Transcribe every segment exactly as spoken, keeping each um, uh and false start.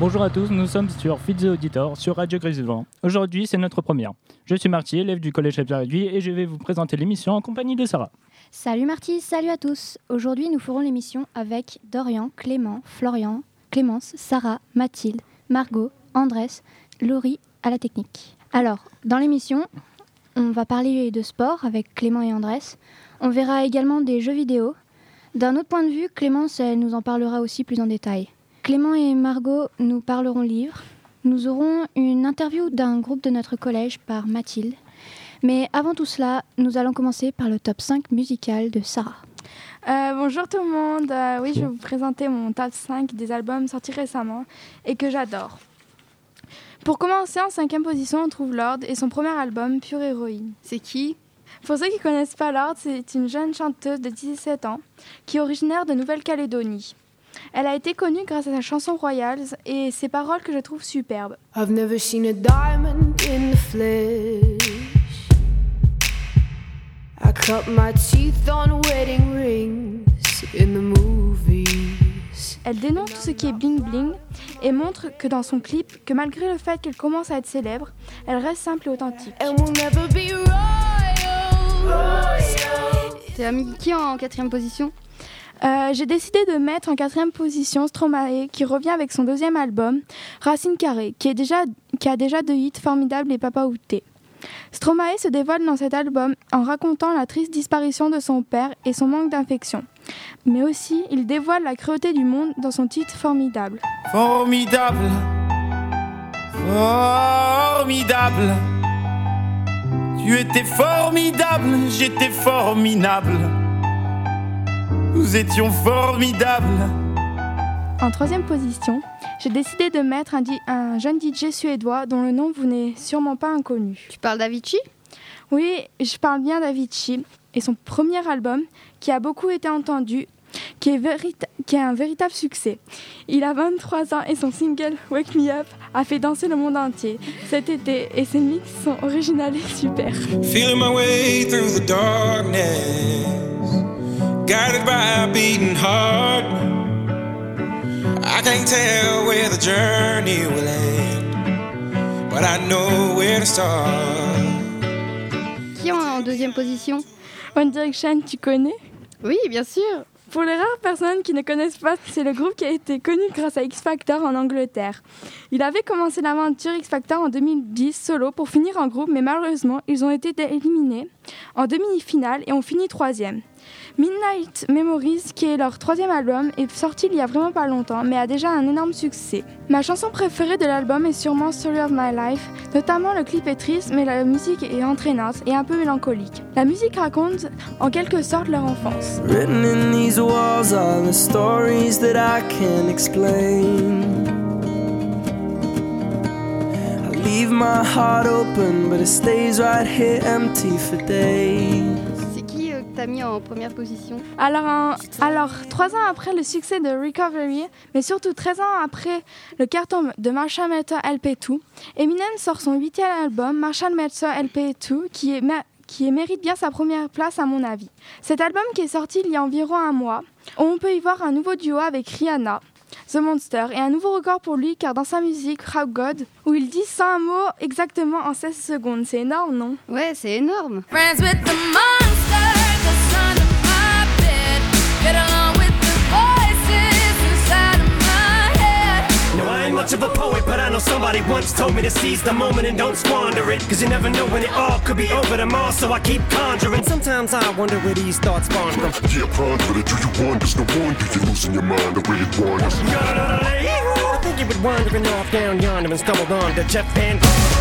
Bonjour à tous, nous sommes sur Fidz Auditor sur Radio Grisevent. Aujourd'hui, c'est notre première. Je suis Marty, élève du collège Réduit, et je vais vous présenter l'émission en compagnie de Sarah. Salut Marty, salut à tous. Aujourd'hui, nous ferons l'émission avec Dorian, Clément, Florian, Clémence, Sarah, Mathilde, Margot, Andrés, Laurie à la technique. Alors, dans l'émission, on va parler de sport avec Clément et Andrés. On verra également des jeux vidéo. D'un autre point de vue, Clémence, elle nous en parlera aussi plus en détail. Clément et Margot nous parleront livres. Nous aurons une interview d'un groupe de notre collège par Mathilde. Mais avant tout cela, nous allons commencer par le top cinq musical de Sarah. Euh, bonjour tout le monde, euh, oui je vais vous présenter mon top cinq des albums sortis récemment et que j'adore. Pour commencer, en cinquième position, on trouve Lorde et son premier album, Pure Héroïne. C'est qui ? Pour ceux qui ne connaissent pas Lorde, c'est une jeune chanteuse de dix-sept ans qui est originaire de Nouvelle-Calédonie. Elle a été connue grâce à sa chanson Royals et ses paroles que je trouve superbes. I've never seen a diamond in the flesh. I cut my teeth on wedding rings in the movies. Elle dénonce tout ce qui est bling bling et montre que dans son clip, que malgré le fait qu'elle commence à être célèbre, elle reste simple et authentique. And we'll never be royal. Royal. T'as mis qui en quatrième position ? Euh, j'ai décidé de mettre en quatrième position Stromae, qui revient avec son deuxième album, Racine Carrée, qui, est déjà, qui a déjà deux hits formidables et Papa Outé. Stromae se dévoile dans cet album en racontant la triste disparition de son père et son manque d'affection. Mais aussi, il dévoile la cruauté du monde dans son titre Formidable. Formidable, formidable. Tu étais formidable, j'étais formidable. Nous étions formidables. En troisième position, j'ai décidé de mettre un, di- un jeune D J suédois dont le nom vous n'est sûrement pas inconnu. Tu parles d'Avicii ? Oui, je parle bien d'Avicii et son premier album qui a beaucoup été entendu, qui est, vérit- qui est un véritable succès. Il a vingt-trois ans et son single Wake Me Up a fait danser le monde entier cet été et ses mix sont originales et super. Feeling my way through the darkness, guided by a beating heart. I can't tell where the journey will end, but I know where to start. Qui est en deuxième position ? One Direction, tu connais ? Oui, bien sûr. Pour les rares personnes qui ne connaissent pas, c'est le groupe qui a été connu grâce à X Factor en Angleterre. Il avait commencé l'aventure X Factor en deux mille dix solo pour finir en groupe, mais malheureusement, ils ont été éliminés en demi-finale et ont fini troisième. Midnight Memories, qui est leur troisième album, est sorti il y a vraiment pas longtemps, mais a déjà un énorme succès. Ma chanson préférée de l'album est sûrement Story of My Life, notamment le clip est triste, mais la musique est entraînante et un peu mélancolique. La musique raconte en quelque sorte leur enfance. Written in these walls are the stories that I can't explain. I leave my heart open, but it stays right here empty for days. T'as mis en première position. Alors, un, alors, trois ans après le succès de Recovery, mais surtout treize ans après le carton de Marshall Mathers L P deux, Eminem sort son huitième album, Marshall Mathers L P deux, qui, est, qui est, mérite bien sa première place à mon avis. Cet album qui est sorti il y a environ un mois, où on peut y voir un nouveau duo avec Rihanna, The Monster, et un nouveau record pour lui car dans sa musique Rap God, où il dit cent mots exactement en seize secondes. C'est énorme, non ? Ouais, c'est énorme. Friends with the monster, the son of my bed. Get along with the voices inside of my head. No, I ain't much of a poet, but I know somebody once told me to seize the moment and don't squander it. Cause you never know when it all could be over tomorrow, so I keep conjuring. Sometimes I wonder where these thoughts spawn from. Yeah, ponder it, do you wonder? No wonder you're losing your mind the way it wanders. I think you were wandering off down yonder and stumbled on to Jeff Van.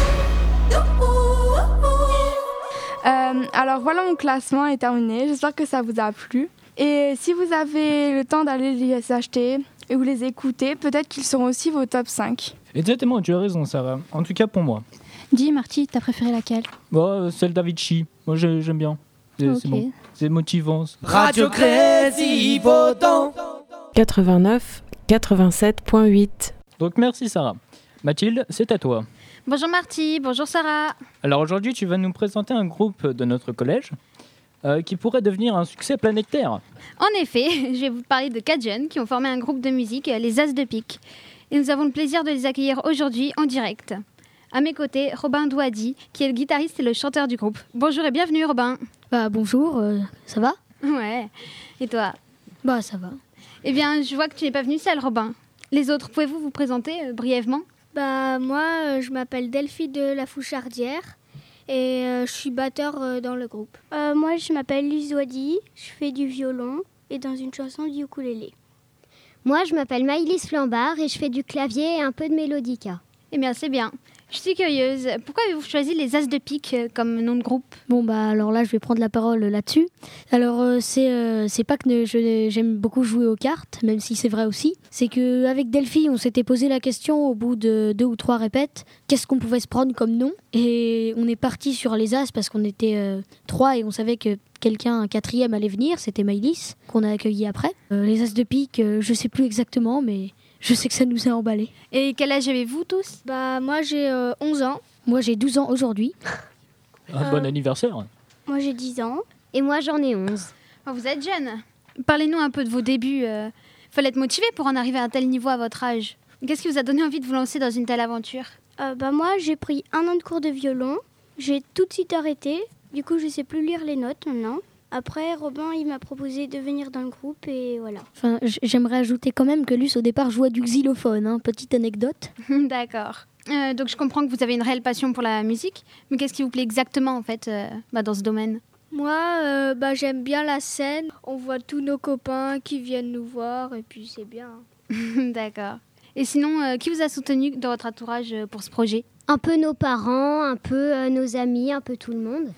Euh, alors voilà, mon classement est terminé, j'espère que ça vous a plu. Et si vous avez le temps d'aller les acheter et vous les écouter, peut-être qu'ils seront aussi vos top cinq. Exactement, tu as raison Sarah, en tout cas pour moi. Dis Marty, t'as préféré laquelle ? Bon, celle d'Avicii, moi je, j'aime bien, c'est, Ok. c'est bon, c'est motivant. Radio Créative Autant quatre-vingt-neuf quatre-vingt-sept point huit. Donc merci Sarah. Mathilde, c'est à toi. Bonjour Marty, bonjour Sarah. Alors aujourd'hui, tu vas nous présenter un groupe de notre collège euh, qui pourrait devenir un succès planétaire. En effet, je vais vous parler de quatre jeunes qui ont formé un groupe de musique, les As de Pique. et nous avons le plaisir de les accueillir aujourd'hui en direct. À mes côtés, Robin Douadi, qui est le guitariste et le chanteur du groupe. Bonjour et bienvenue Robin. Bah bonjour, euh, ça va ? Ouais, et toi ? Bah ça va. Eh bien, je vois que tu n'es pas venu seul Robin. Les autres, pouvez-vous vous présenter euh, brièvement ? Bah moi, euh, je m'appelle Delphine de la Fouchardière et euh, je suis batteur euh, dans le groupe. Euh, moi, je m'appelle Lise Wadi, je fais du violon et dans une chanson du ukulélé. Moi, je m'appelle Maëlys Flambard et je fais du clavier et un peu de mélodica. Eh bien, c'est bien. Je suis curieuse. Pourquoi avez-vous choisi les As de pique euh, comme nom de groupe ? Bon bah alors là je vais prendre la parole là-dessus. Alors euh, c'est euh, c'est pas que ne, je, j'aime beaucoup jouer aux cartes, même si c'est vrai aussi. C'est que avec Delphi on s'était posé la question au bout de deux ou trois répètes, qu'est-ce qu'on pouvait se prendre comme nom ? Et on est parti sur les As parce qu'on était euh, trois et on savait que quelqu'un, un quatrième allait venir, c'était Maëlys, qu'on a accueilli après. Euh, les As de pique, euh, je sais plus exactement mais... Je sais que ça nous a emballés. Et quel âge avez-vous tous ? Bah moi j'ai euh, onze ans. Moi j'ai douze ans aujourd'hui. Un euh, bon anniversaire. Moi j'ai dix ans. Et moi j'en ai onze. Oh, vous êtes jeune. Parlez-nous un peu de vos débuts. Euh, fallait être motivé pour en arriver à un tel niveau à votre âge. Qu'est-ce qui vous a donné envie de vous lancer dans une telle aventure ? euh, bah Moi j'ai pris un an de cours de violon. J'ai tout de suite arrêté. Du coup je sais plus lire les notes maintenant. Après, Robin, il m'a proposé de venir dans le groupe et voilà. Enfin, j'aimerais ajouter quand même que Luce, au départ, jouait du xylophone. Hein. Petite anecdote. D'accord. Euh, donc, je comprends que vous avez une réelle passion pour la musique. Mais qu'est-ce qui vous plaît exactement, en fait, euh, bah, dans ce domaine ? Moi, euh, bah, j'aime bien la scène. On voit tous nos copains qui viennent nous voir et puis c'est bien. D'accord. Et sinon, euh, qui vous a soutenu dans votre entourage euh, pour ce projet ? Un peu nos parents, un peu euh, nos amis, un peu tout le monde.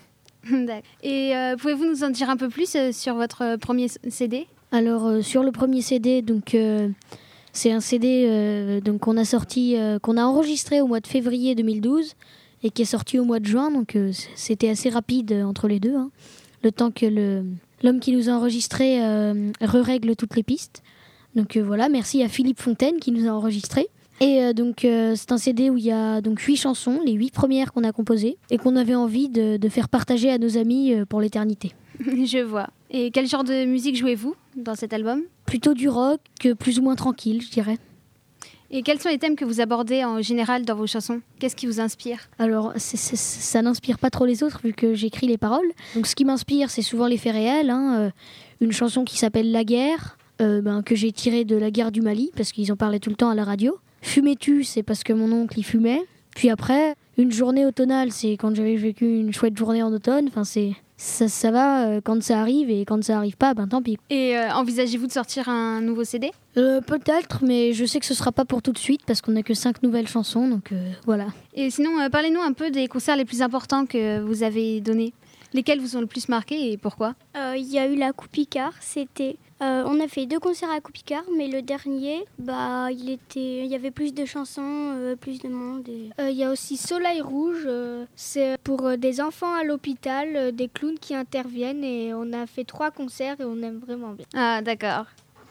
Et euh, pouvez-vous nous en dire un peu plus euh, sur votre euh, premier C D ? Alors euh, sur le premier C D, donc euh, c'est un C D euh, donc qu'on a sorti, euh, qu'on a enregistré au mois de février deux mille douze et qui est sorti au mois de juin. Donc euh, c'était assez rapide euh, entre les deux, hein, le temps que le l'homme qui nous a enregistré euh, re-règle toutes les pistes. Donc euh, voilà, merci à Philippe Fontaine qui nous a enregistré. Et euh, donc euh, c'est un C D où il y a donc huit chansons, les huit premières qu'on a composées et qu'on avait envie de, de faire partager à nos amis euh, pour l'éternité. Je vois. Et quel genre de musique jouez-vous dans cet album ? Plutôt du rock, plus ou moins tranquille, je dirais. Et quels sont les thèmes que vous abordez en général dans vos chansons ? Qu'est-ce qui vous inspire ? Alors, c'est, c'est, ça n'inspire pas trop les autres vu que j'écris les paroles. Donc ce qui m'inspire, c'est souvent les faits réels. Hein. Euh, une chanson qui s'appelle La guerre, euh, ben, que j'ai tirée de la guerre du Mali parce qu'ils en parlaient tout le temps à la radio. Fumais-tu, c'est parce que mon oncle y fumait. Puis après, une journée automnale, c'est quand j'avais vécu une chouette journée en automne. Enfin, c'est ça, ça va euh, quand ça arrive et quand ça arrive pas, ben tant pis. Et euh, envisagez-vous de sortir un nouveau C D ? euh, Peut-être, mais je sais que ce sera pas pour tout de suite parce qu'on n'a que cinq nouvelles chansons, donc euh, voilà. Et sinon, euh, parlez-nous un peu des concerts les plus importants que vous avez donnés. Lesquels vous ont le plus marqué et pourquoi ? Il euh, y a eu la Coupe Picard, c'était... Euh, on a fait deux concerts à Coupe Picard, mais le dernier, bah, il était, il y avait plus de chansons, euh, plus de monde. Il et... euh, y a aussi Soleil Rouge, euh, c'est pour euh, des enfants à l'hôpital, euh, des clowns qui interviennent et on a fait trois concerts et on aime vraiment bien. Ah d'accord.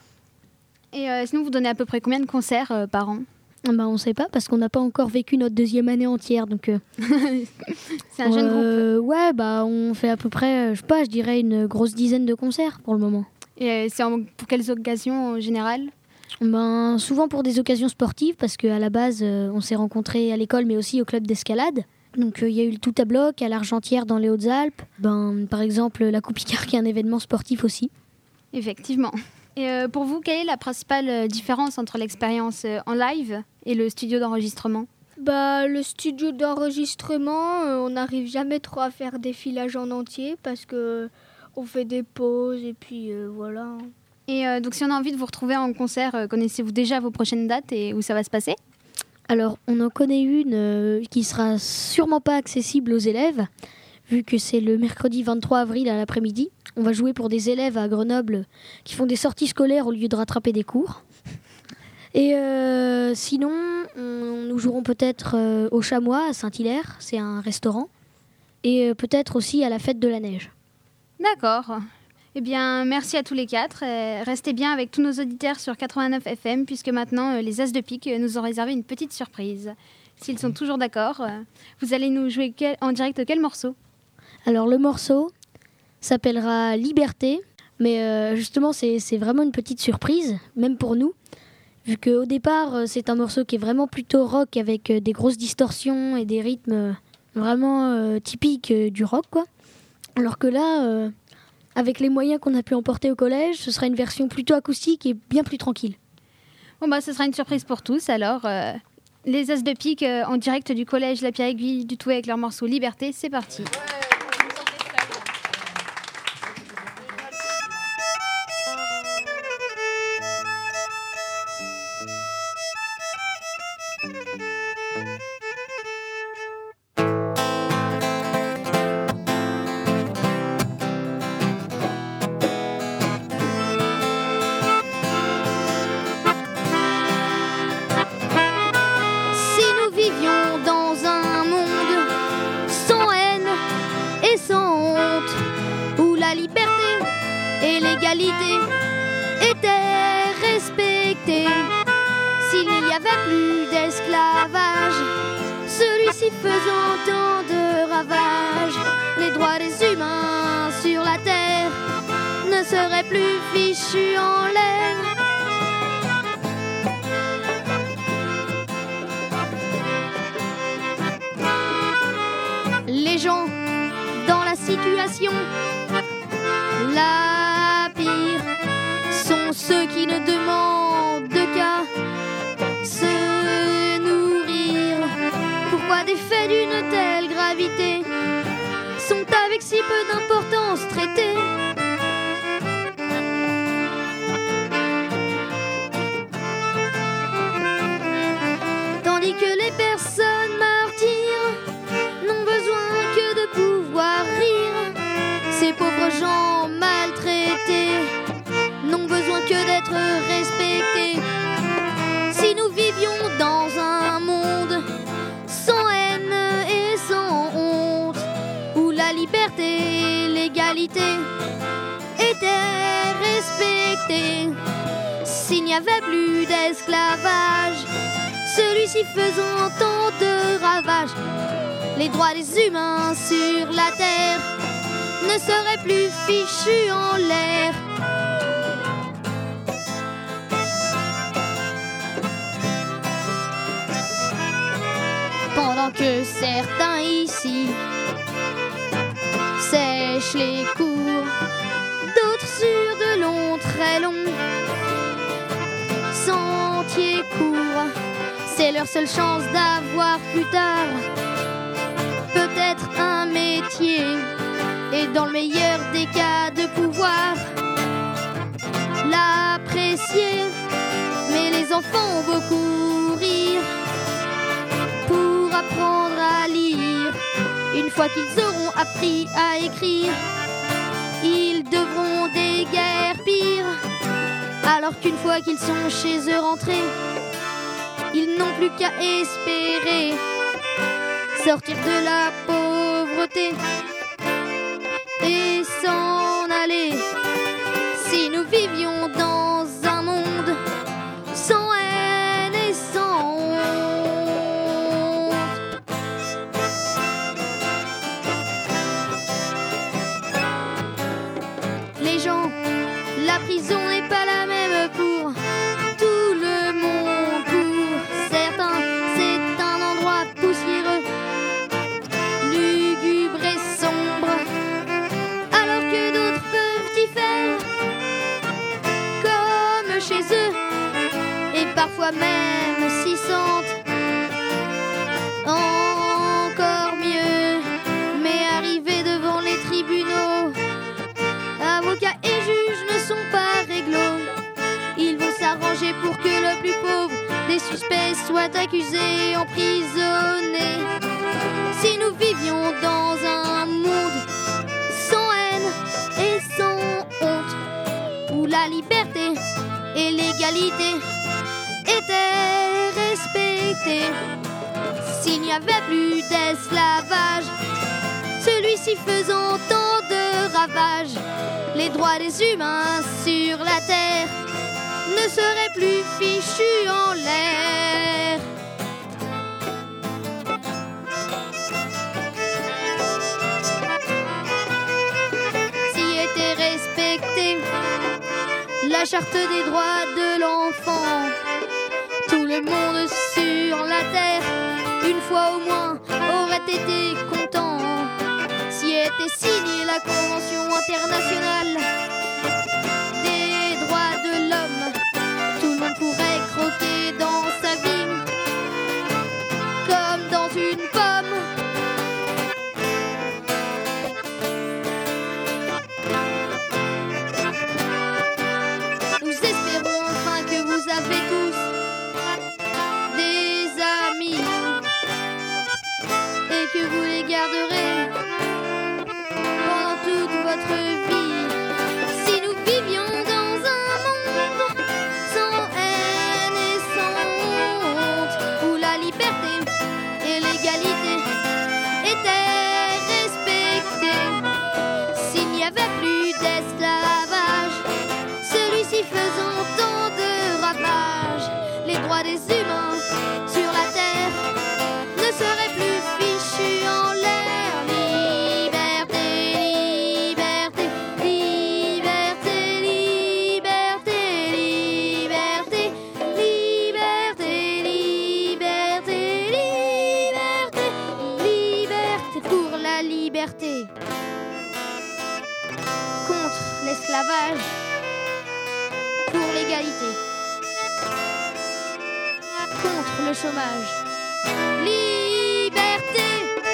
Et euh, sinon, vous donnez à peu près combien de concerts euh, par an ? Bah, on ne sait pas parce qu'on n'a pas encore vécu notre deuxième année entière. Donc, euh, c'est un jeune euh, groupe. Ouais, bah, on fait à peu près, je sais pas, je dirais une grosse dizaine de concerts pour le moment. Et euh, c'est en, pour quelles occasions en général ? Ben, souvent pour des occasions sportives parce qu'à la base, euh, on s'est rencontrés à l'école mais aussi au club d'escalade. Donc il euh, y a eu le tout à bloc à l'Argentière dans les Hautes-Alpes. Ben, par exemple, la Coupe Picard qui est un événement sportif aussi. Effectivement. Et euh, pour vous, quelle est la principale différence entre l'expérience en live et le studio d'enregistrement ? Bah, le studio d'enregistrement, euh, on n'arrive jamais trop à faire des filages en entier parce que on fait des pauses et puis euh, voilà. Et euh, donc si on a envie de vous retrouver en concert, euh, connaissez-vous déjà vos prochaines dates et où ça va se passer ? Alors, on en connaît une euh, qui sera sûrement pas accessible aux élèves, vu que c'est le mercredi vingt-trois avril à l'après-midi. On va jouer pour des élèves à Grenoble qui font des sorties scolaires au lieu de rattraper des cours. Et euh, sinon, on, nous jouerons peut-être euh, au Chamois à Saint-Hilaire, c'est un restaurant. Et euh, peut-être aussi à la Fête de la Neige. D'accord. Eh bien, merci à tous les quatre. Euh, restez bien avec tous nos auditeurs sur quatre-vingt-neuf F M, puisque maintenant, euh, les As de pique euh, nous ont réservé une petite surprise. S'ils sont toujours d'accord, euh, vous allez nous jouer quel, en direct quel morceau ? Alors, le morceau s'appellera Liberté, mais euh, justement, c'est, c'est vraiment une petite surprise, même pour nous, vu qu'au départ, euh, c'est un morceau qui est vraiment plutôt rock avec euh, des grosses distorsions et des rythmes euh, vraiment euh, typiques euh, du rock, quoi. Alors que là, euh, avec les moyens qu'on a pu emporter au collège, ce sera une version plutôt acoustique et bien plus tranquille. Bon bah, ce sera une surprise pour tous, alors... euh, les As de pique euh, en direct du collège La Pierre-Aiguille du Touet avec leur morceau Liberté, c'est parti. était respecté. S'il n'y avait plus d'esclavage, celui-ci faisant tant de ravages, les droits des humains sur la terre ne seraient plus fichus en l'air. Les gens dans la situation la pire sont ceux qui ne demandent qu'à se nourrir. Pourquoi des faits d'une telle gravité sont avec si peu d'importance traités? Tandis que les personnes martyres n'ont besoin que de pouvoir rire. Ces pauvres gens maltraités n'ont besoin que d'être respectés. Si nous vivions dans un monde sans haine et sans honte, où la liberté et l'égalité étaient respectées, s'il n'y avait plus d'esclavage, celui-ci faisant tant de ravages, les droits des humains sur la terre ne seraient plus fichus en l'air. Pendant que certains ici sèchent les cours, d'autres sur de longs, très longs sentiers courts, c'est leur seule chance d'avoir plus tard peut-être un métier, et dans le meilleur des cas de pouvoir l'apprécier. Mais les enfants ont beaucoup rire pour apprendre à lire. Une fois qu'ils auront appris à écrire, ils devront déguerpir. Alors qu'une fois qu'ils sont chez eux rentrés, ils n'ont plus qu'à espérer sortir de la pauvreté et s'en aller. Si nous vivions dans un monde sans haine et sans honte. Les gens, la prison n'est pas la même pour tout le monde. Pour certains, c'est un endroit poussiéreux, lugubre et sombre, alors que d'autres peuvent y faire comme chez eux, et parfois même s'y sentent encore mieux. Mais arrivés devant les tribunaux, avocats et juges ne sont pas réglos. Ils vont s'arranger pour que le plus pauvre des suspects soit accusé, emprisonné. Si nous vivions dans un monde sans haine et sans honte, où la liberté et l'égalité étaient respectées, s'il n'y avait plus d'esclavage, celui-ci faisant tant de ravages, les droits des humains sur la terre ne seraient plus fichus en l'air. la charte des droits de l'enfant. Tout le monde sur la terre, une fois au moins, aurait été content si était signée la Convention internationale des droits de l'homme. Tout le monde pourrait croquer dans sa vie comme dans une pomme. Nous espérons enfin que vous avez tous des amis et que vous les garderez pendant toute votre vie. Si nous vivions dans un monde sans haine et sans honte, où la liberté et l'égalité étaient respectées, s'il n'y avait plus d'esclavage, celui-ci faisant tant de ravages, les droits des humains sur la terre ne seraient plus fichus en l'air. Liberté, liberté, liberté, liberté, liberté, liberté, liberté, liberté, liberté pour la liberté. Contre l'esclavage, pour l'égalité. Contre le chômage. Liberté.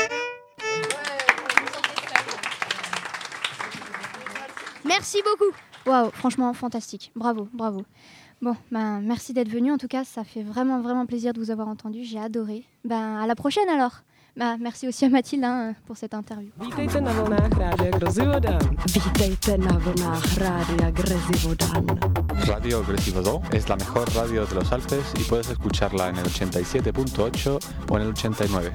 Merci beaucoup. Waouh, franchement fantastique. Bravo, bravo. Bon, ben merci d'être venu. En tout cas, ça fait vraiment vraiment plaisir de vous avoir entendu. J'ai adoré. Ben à la prochaine alors. Ben merci aussi à Mathilde hein, pour cette interview. Vítejte na vlnách Rádia Grozivodan. Vítejte na vlnách Rádia Grozivodan. Radio Gresivodo es la mejor radio de los Alpes y puedes escucharla en el ochenta y siete punto ocho o en el ochenta y nueve.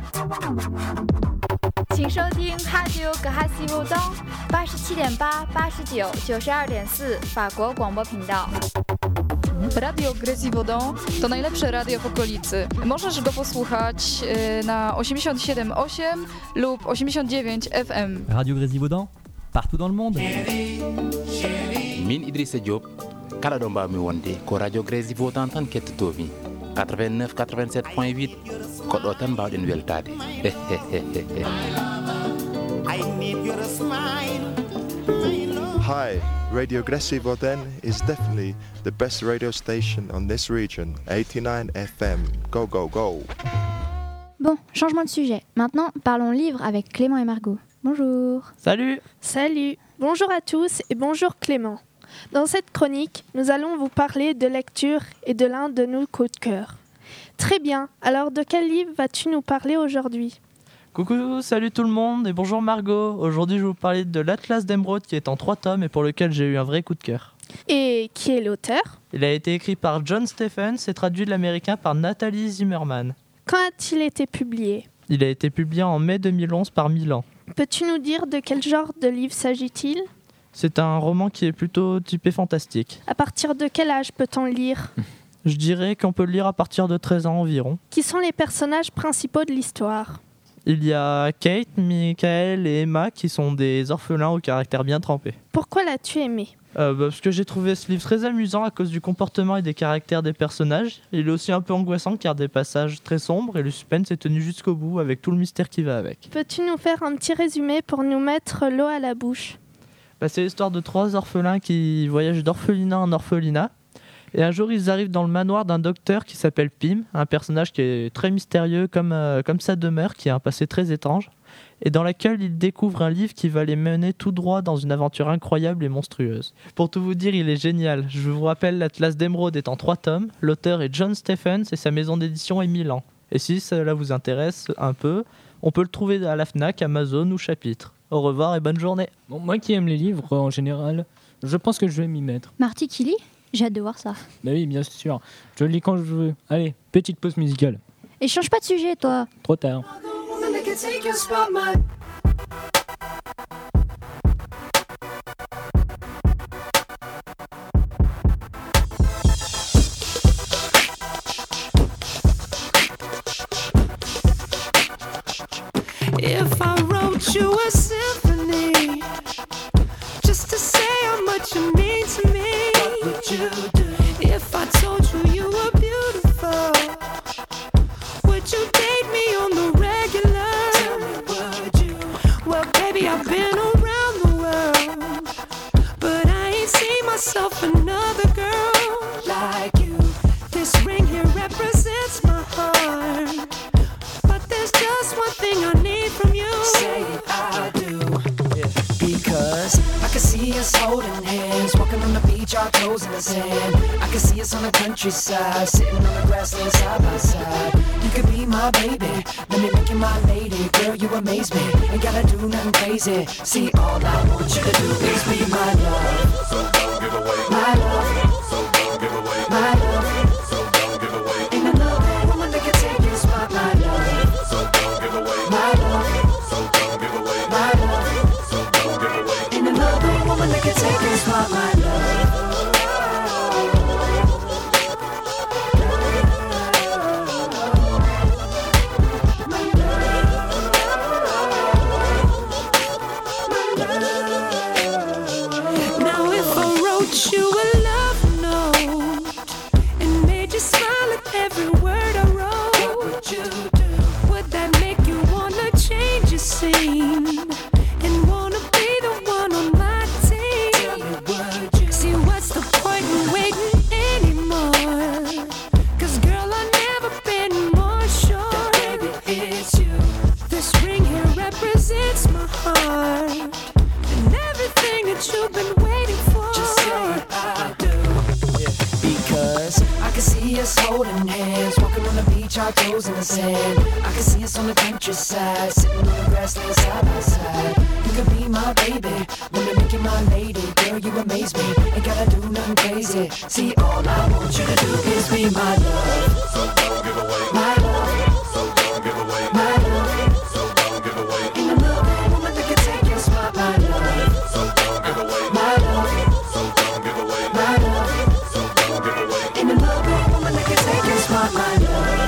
请收听 Radio Gresivodan 八十七点八、八十九、九十二点四法国广播频道。 Radio Gresivodan to najlepsze radio w okolicy. Możesz go posłuchać na osiemdziesiąt siedem przecinek osiem lub osiemdziesiąt dziewięć F M. Radio Gresivodan, partout dans le monde. Min Idrissa Diop, kala ɗo mbawmi wonde ko radio Gresivodan tan kettotomi quatre-vingt-neuf quatre-vingt-sept point huit ko ɗo tan mbawɗen weltade. Hi, Radio Gresivodan is definitely the best radio station on this region, eighty-nine F M. Go, go, go. Bon, changement de sujet. Maintenant, parlons livre avec Clément et Margot. Bonjour. Salut. Salut. Bonjour à tous et bonjour Clément. Dans cette chronique, nous allons vous parler de lecture et de l'un de nos coups de cœur. Très bien. Alors, de quel livre vas-tu nous parler aujourd'hui ? Coucou, salut tout le monde et bonjour Margot. Aujourd'hui, je vais vous parler de l'Atlas d'Émeraude qui est en trois tomes et pour lequel j'ai eu un vrai coup de cœur. Et qui est l'auteur ? Il a été écrit par John Stephens et traduit de l'américain par Nathalie Zimmerman. Quand a-t-il été publié ? Il a été publié en mai deux mille onze par Milan. Peux-tu nous dire de quel genre de livre s'agit-il ? C'est un roman qui est plutôt typé fantastique. À partir de quel âge peut-on lire ? Je dirais qu'on peut le lire à partir de treize ans environ. Qui sont les personnages principaux de l'histoire ? Il y a Kate, Michael et Emma qui sont des orphelins au caractère bien trempé. Pourquoi l'as-tu aimé ? euh, bah, Parce que j'ai trouvé ce livre très amusant à cause du comportement et des caractères des personnages. Il est aussi un peu angoissant car des passages très sombres et le suspense est tenu jusqu'au bout avec tout le mystère qui va avec. Peux-tu nous faire un petit résumé pour nous mettre l'eau à la bouche ? bah, C'est l'histoire de trois orphelins qui voyagent d'orphelinat en orphelinat. Et un jour, ils arrivent dans le manoir d'un docteur qui s'appelle Pym, un personnage qui est très mystérieux comme, euh, comme sa demeure, qui a un passé très étrange, et dans laquelle ils découvrent un livre qui va les mener tout droit dans une aventure incroyable et monstrueuse. Pour tout vous dire, il est génial. Je vous rappelle, l'Atlas d'Émeraude est en trois tomes, l'auteur est John Stephens et sa maison d'édition est Milan. Et si cela vous intéresse un peu, on peut le trouver à la Fnac, Amazon ou Chapitre. Au revoir et bonne journée. Bon, moi qui aime les livres en général, je pense que je vais m'y mettre. Marty qui lit ? J'ai hâte de voir ça. Bah oui, bien sûr. Je lis quand je veux. Allez, petite pause musicale. Et change pas de sujet, toi. Trop tard. If I wrote you a symphony just to say how much you mean to me, what would you myself another girl like you. This ring here represents my heart, but there's just one thing I need from you. Say I do, yeah. Because I can see us holding hands, walking on the beach, our toes in the sand. I can see us on the countryside, sitting on the grassland side by side. You could be my baby, let me make you my lady. Girl, you amaze me, ain't gotta do nothing crazy. See, all I want you to do is be my love. So don't give away my love. So don't give away my love. So don't give away. Ain't another woman that can take your spot, my love. So don't give away my love. So don't give away my love. So don't give away. Ain't another woman that can take your spot, my love. You a love note and made you smile at every word I wrote. What would you do? Would that make you wanna change your scene and wanna be the one on my team? Tell me, would you? See, what's the point in waiting anymore? Cause girl, I've never been more sure that baby it's you. This ring here represents my heart and everything that you've been waiting for. Just say I do, yeah. Because I can see us holding hands, walking on the beach, our toes in the sand. I can see us on the countryside, sitting on the grassland side by side. You could be my baby, wanna make you my lady. Girl, you amaze me, ain't gotta do nothing crazy. See, all I want you to do is be my love. So don't give away my love. So don't give away my love. So don't give away. Ain't another woman that can take your spot, my love. So don't give away my love. So don't give away my love. So don't give away. Ain't another woman that can take your spot, my love.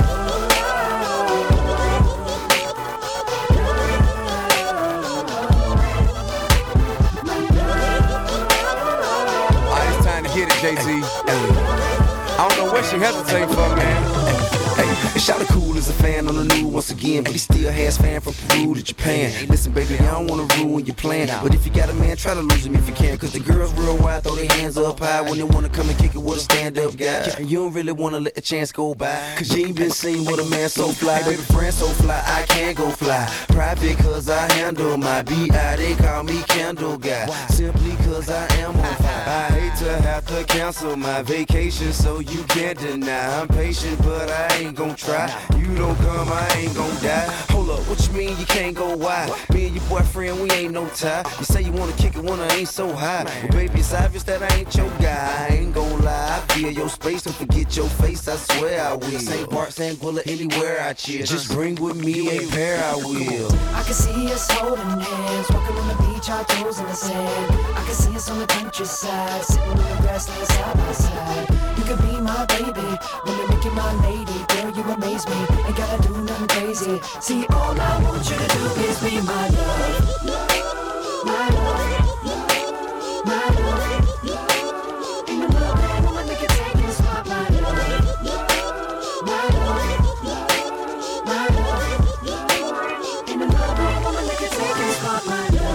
Alright, it's time to hit it, J T. I don't know what she hesitating for, man. Hey, Shawty cool as a fan on the news once again, but he still has fan from Peru to Japan. Hey, listen, baby, I don't wanna ruin your plan, but if you got a man, try to lose him if you can. Cause the girls real wide, throw their hands up high when they wanna come and kick it with a stand-up guy. You don't really wanna let the chance go by, cause you ain't been seen with a man so fly. Baby, friend so fly, I can't go fly. Private cause I handle my B I, they call me Candle Guy. Simply cause I am on fire. I hate to have to cancel my vacation, so you can't deny. I'm patient, but I ain't gon' try. You don't come, I ain't gon' die. Hold up, what you mean you can't go wide? Me and your boyfriend, we ain't no tie. You say you wanna kick it when I ain't so high. Well, baby, it's obvious that I ain't your guy. I ain't gon' lie, I feel your space, don't forget your face, I swear I will. Saint Bart, Saint Bullet, anywhere I cheer. Just bring with me a pair, I will. I can see us holding hands, walking on the beach, our toes in the sand. I can see us on the countryside, sitting on the grassland side by side. You could be my baby, wanna make you my lady. Girl, you amaze me, ain't gotta do nothing crazy. See, all I want you to do is be my love. My love, my love. Ain't another woman that can take your spot, my love. My love, my love. Ain't another woman that can take your spot, my love.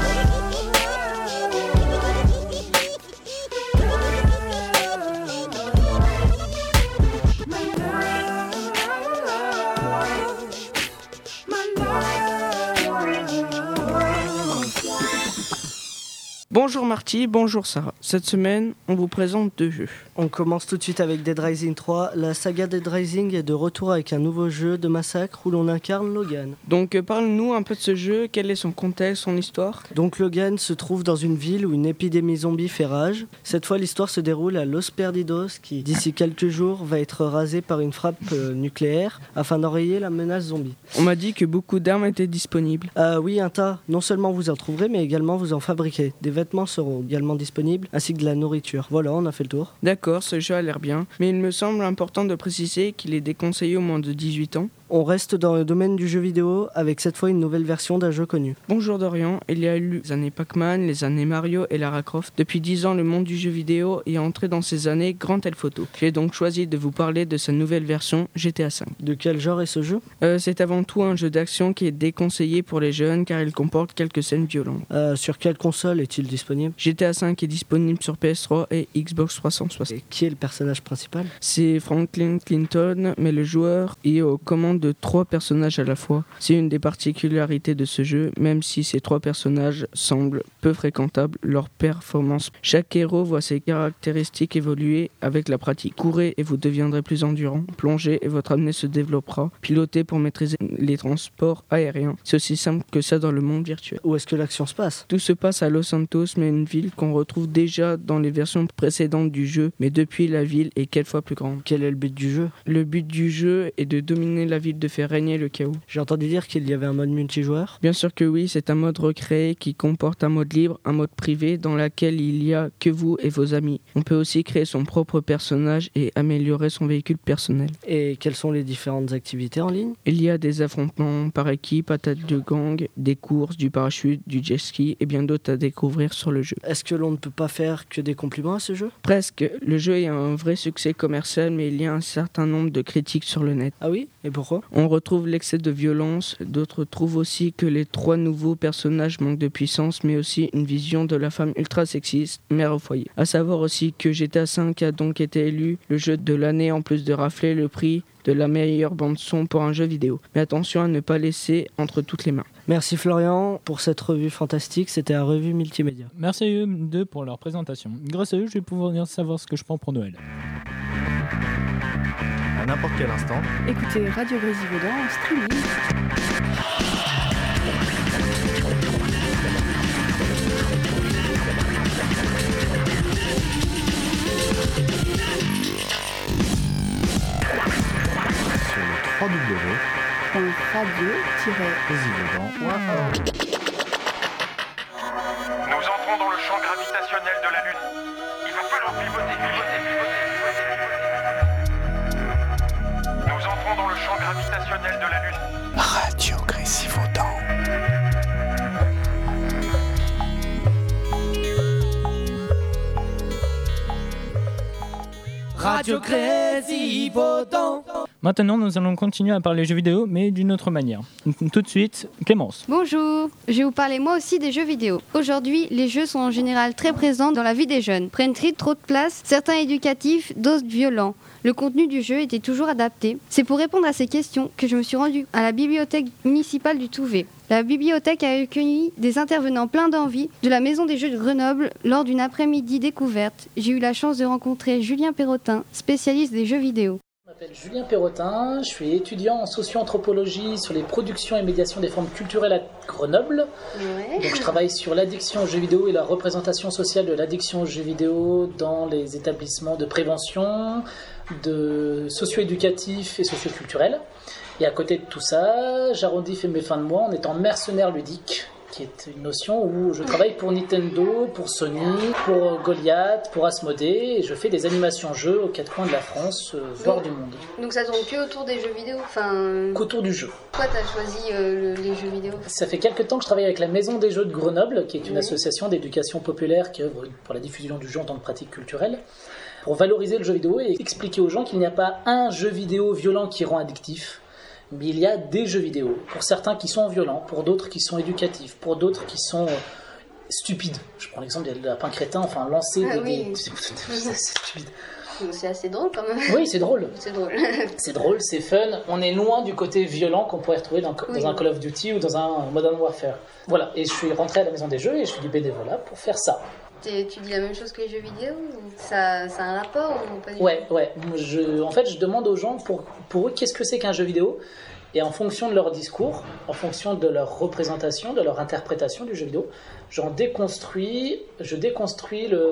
Bonjour Marty, bonjour Sarah. Cette semaine, on vous présente deux jeux. On commence tout de suite avec Dead Rising trois. La saga Dead Rising est de retour avec un nouveau jeu de massacre où l'on incarne Logan. Donc euh, parle-nous un peu de ce jeu, quel est son contexte, son histoire ? Donc Logan se trouve dans une ville où une épidémie zombie fait rage. Cette fois, l'histoire se déroule à Los Perdidos qui, d'ici quelques jours, va être rasé par une frappe euh, nucléaire afin d'enrayer la menace zombie. On m'a dit que beaucoup d'armes étaient disponibles. Euh, oui, un tas. Non seulement vous en trouverez, mais également vous en fabriquez. Des vêtements seront également disponibles, ainsi que de la nourriture. Voilà, on a fait le tour. D'accord, ce jeu a l'air bien, mais il me semble important de préciser qu'il est déconseillé aux moins de dix-huit ans. On reste dans le domaine du jeu vidéo avec cette fois une nouvelle version d'un jeu connu. Bonjour Dorian, il y a eu les années Pac-Man, les années Mario et Lara Croft. Depuis dix ans, le monde du jeu vidéo est entré dans ces années Grand Theft Auto. J'ai donc choisi de vous parler de sa nouvelle version G T A cinq. De quel genre est ce jeu ? euh, C'est avant tout un jeu d'action qui est déconseillé pour les jeunes car il comporte quelques scènes violentes. Euh, sur quelle console est-il disponible ? G T A cinq est disponible sur P S trois et Xbox trois cent soixante. Et qui est le personnage principal ? C'est Franklin Clinton, mais le joueur est aux commandes de trois personnages à la fois. C'est une des particularités de ce jeu, même si ces trois personnages semblent peu fréquentables, leur performance. Chaque héros voit ses caractéristiques évoluer avec la pratique. Courez et vous deviendrez plus endurant. Plongez et votre apnée se développera. Pilotez pour maîtriser les transports aériens. C'est aussi simple que ça dans le monde virtuel. Où est-ce que l'action se passe ? Tout se passe à Los Santos, mais une ville qu'on retrouve déjà dans les versions précédentes du jeu, mais depuis la ville est quelques fois plus grande. Quel est le but du jeu ? Le but du jeu est de dominer la ville, de faire régner le chaos. J'ai entendu dire qu'il y avait un mode multijoueur. Bien sûr que oui, c'est un mode recréé qui comporte un mode libre, un mode privé dans lequel il y a que vous et vos amis. On peut aussi créer son propre personnage et améliorer son véhicule personnel. Et quelles sont les différentes activités en ligne ? Il y a des affrontements par équipe, attaques de gang, des courses, du parachute, du jet ski et bien d'autres à découvrir sur le jeu. Est-ce que l'on ne peut pas faire que des compliments à ce jeu ? Presque. Le jeu est un vrai succès commercial, mais il y a un certain nombre de critiques sur le net. Ah oui ? Et pourquoi ? On retrouve l'excès de violence. D'autres trouvent aussi que les trois nouveaux personnages manquent de puissance, mais aussi une vision de la femme ultra sexiste, mère au foyer. À savoir aussi que G T A cinq a donc été élu le jeu de l'année en plus de rafler le prix de la meilleure bande-son pour un jeu vidéo. Mais attention à ne pas laisser entre toutes les mains. Merci Florian pour cette revue fantastique, c'était la revue multimédia. Merci à eux deux pour leur présentation. Grâce à eux, je vais pouvoir venir savoir ce que je prends pour Noël. À n'importe quel instant, Écoutez Radio Grésivaudan en streaming. sur le w w w point radio tiret grésivaudan point org. Nous entrons dans le champ gravitationnel de la Lune. Il va falloir pivoter, pivoter, pivoter, pivoter. Nous entrons dans le champ gravitationnel de la Lune. Radio Grésivaudan. Radio Grésivaudan. Maintenant, nous allons continuer à parler jeux vidéo, mais d'une autre manière. Tout de suite, Clémence. Bonjour, je vais vous parler moi aussi des jeux vidéo. Aujourd'hui, les jeux sont en général très présents dans la vie des jeunes, prennent très trop de place, certains éducatifs, d'autres violents. Le contenu du jeu était toujours adapté. C'est pour répondre à ces questions que je me suis rendue à la bibliothèque municipale du Touvet. La bibliothèque a accueilli des intervenants pleins d'envie de la Maison des Jeux de Grenoble lors d'une après-midi découverte. J'ai eu la chance de rencontrer Julien Perrotin, spécialiste des jeux vidéo. Je m'appelle Julien Perrotin, je suis étudiant en socio-anthropologie sur les productions et médiations des formes culturelles à Grenoble. Ouais. Donc je travaille sur l'addiction aux jeux vidéo et la représentation sociale de l'addiction aux jeux vidéo dans les établissements de prévention, de socio-éducatifs et socio-culturels. Et à côté de tout ça, j'arrondis mes fins de mois en étant mercenaire ludique, qui est une notion où je travaille pour Nintendo, pour Sony, pour Goliath, pour Asmodée, et je fais des animations jeux aux quatre coins de la France, euh, voire du monde. Donc ça tourne que autour des jeux vidéo, enfin... Qu'autour du jeu. Pourquoi t'as choisi euh, le, les jeux vidéo ? Ça fait quelques temps que je travaille avec la Maison des Jeux de Grenoble, qui est une oui. association d'éducation populaire qui œuvre pour la diffusion du jeu en tant que pratique culturelle, pour valoriser le jeu vidéo et expliquer aux gens qu'il n'y a pas un jeu vidéo violent qui rend addictif, mais il y a des jeux vidéo, pour certains qui sont violents, pour d'autres qui sont éducatifs, pour d'autres qui sont euh, stupides. Je prends l'exemple des lapins crétins, enfin lancer ah, des... Oui. des... C'est stupide. C'est assez drôle quand même. Oui, c'est drôle. C'est drôle. C'est drôle, c'est fun. On est loin du côté violent qu'on pourrait retrouver dans, oui. dans un Call of Duty ou dans un Modern Warfare. Voilà, et je suis rentré à la Maison des Jeux et je fais du bénévolat pour faire ça. T'es, tu dis la même chose que les jeux vidéo ou ça, ça a un rapport ou pas du Ouais, ouais. Je, en fait, je demande aux gens pour, pour eux qu'est-ce que c'est qu'un jeu vidéo. Et en fonction de leur discours, en fonction de leur représentation, de leur interprétation du jeu vidéo, j'en déconstruis, je déconstruis le,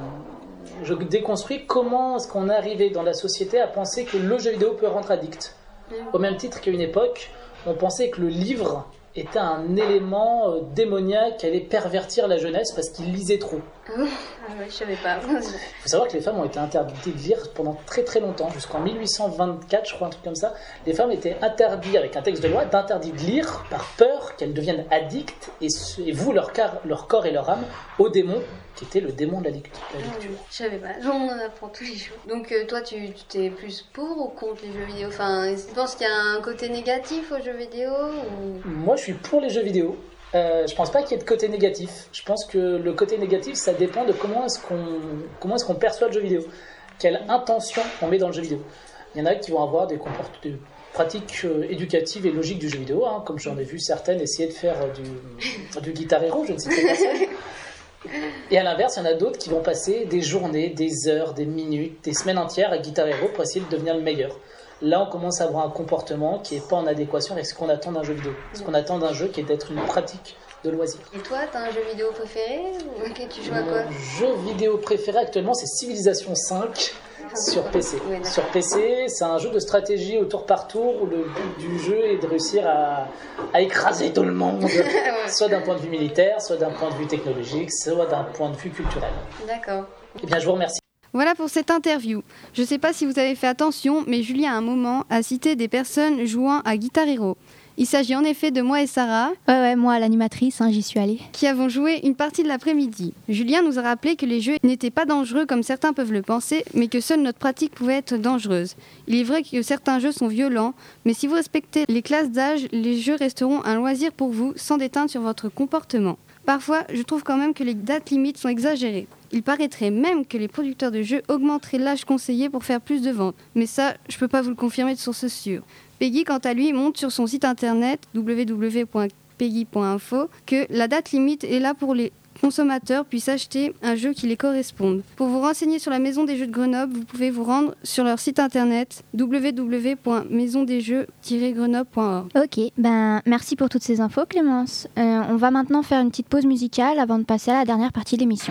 je déconstruis comment est-ce qu'on est arrivé dans la société à penser que le jeu vidéo peut rendre addict. Mmh. Au même titre qu'à une époque, on pensait que le livre était un élément démoniaque qui allait pervertir la jeunesse parce qu'il lisait trop. Ah ouais, je savais pas. Il faut savoir que les femmes ont été interdites de lire pendant très très longtemps, jusqu'en mille huit cent vingt-quatre, je crois, un truc comme ça. Les femmes étaient interdites, avec un texte de loi, d'interdit de lire par peur qu'elles deviennent addictes et, et vouent leur, car, leur corps et leur âme au démon, qui était le démon de la lecture. Je savais pas, on en apprend tous les jours. Donc euh, toi, tu t'es plus pour ou contre les jeux vidéo? Enfin, tu penses qu'il y a un côté négatif aux jeux vidéo ou... Moi, je suis pour les jeux vidéo. Euh, je pense pas qu'il y ait de côté négatif. Je pense que le côté négatif, ça dépend de comment est-ce qu'on, comment est-ce qu'on perçoit le jeu vidéo. Quelle intention on met dans le jeu vidéo. Il y en a qui vont avoir des, comport- des pratiques euh, éducatives et logiques du jeu vidéo, hein, comme j'en ai vu certaines essayer de faire euh, du, du Guitar Hero, je ne sais pas personne. Et à l'inverse, il y en a d'autres qui vont passer des journées, des heures, des minutes, des semaines entières à Guitar Hero pour essayer de devenir le meilleur. Là, on commence à avoir un comportement qui n'est pas en adéquation avec ce qu'on attend d'un jeu vidéo. Ce qu'on attend d'un jeu qui est d'être une pratique de loisir. Et toi, t'as un jeu vidéo préféré ou okay, tu joues à quoi? Mon jeu vidéo préféré actuellement, c'est Civilization cinq sur P C. Ouais, sur P C, c'est un jeu de stratégie au tour par tour où le but du jeu est de réussir à, à écraser tout le monde, soit d'un point de vue militaire, soit d'un point de vue technologique, soit d'un point de vue culturel. D'accord. Eh bien, je vous remercie. Voilà pour cette interview. Je ne sais pas si vous avez fait attention, mais Julien à un moment a cité des personnes jouant à Guitar Hero. Il s'agit en effet de moi et Sarah. Ouais, ouais, moi l'animatrice, hein, j'y suis allée. Qui avons joué une partie de l'après-midi. Julien nous a rappelé que les jeux n'étaient pas dangereux comme certains peuvent le penser, mais que seule notre pratique pouvait être dangereuse. Il est vrai que certains jeux sont violents, mais si vous respectez les classes d'âge, les jeux resteront un loisir pour vous sans déteindre sur votre comportement. Parfois, je trouve quand même que les dates limites sont exagérées. Il paraîtrait même que les producteurs de jeux augmenteraient l'âge conseillé pour faire plus de ventes. Mais ça, je peux pas vous le confirmer de source sûre. Peggy, quant à lui, montre sur son site internet w w w point peggy point info que la date limite est là pour les consommateurs puissent acheter un jeu qui les corresponde. Pour vous renseigner sur la Maison des Jeux de Grenoble, vous pouvez vous rendre sur leur site internet w w w point maison des jeux tiret grenoble point org. Ok, ben merci pour toutes ces infos Clémence. Euh, on va maintenant faire une petite pause musicale avant de passer à la dernière partie de l'émission.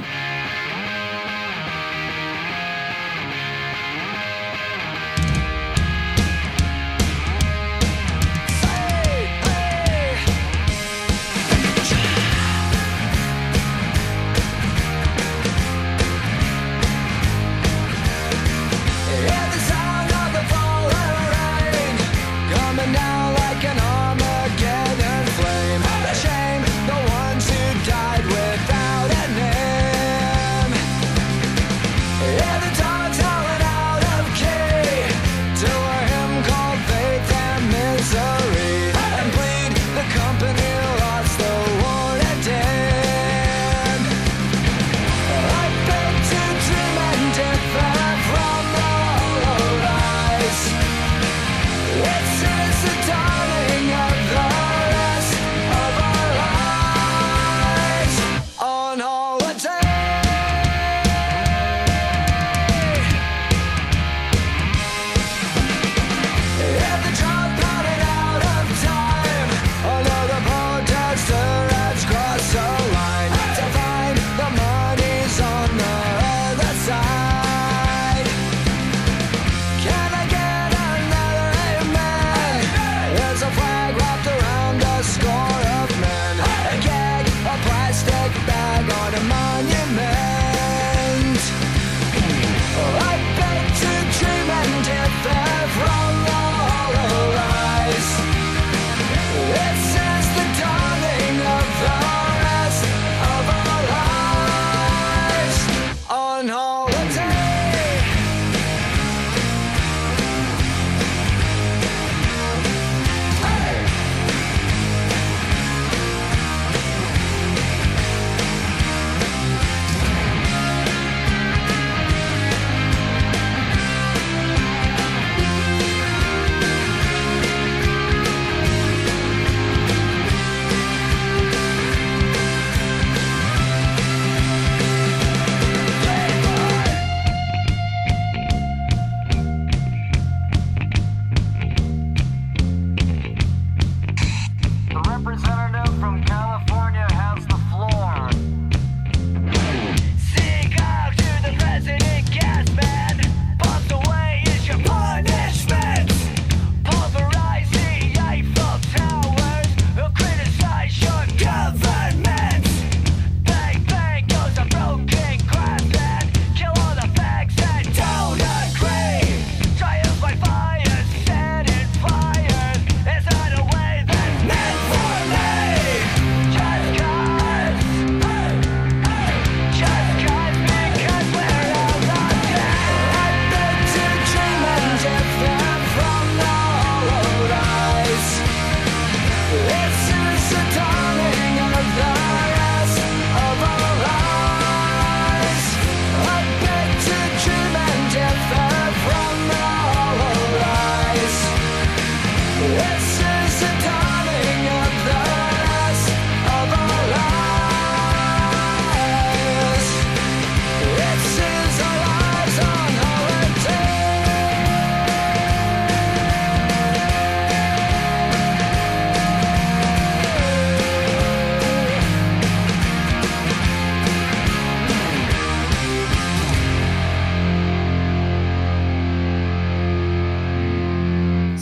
Shame, the ones who died without a name.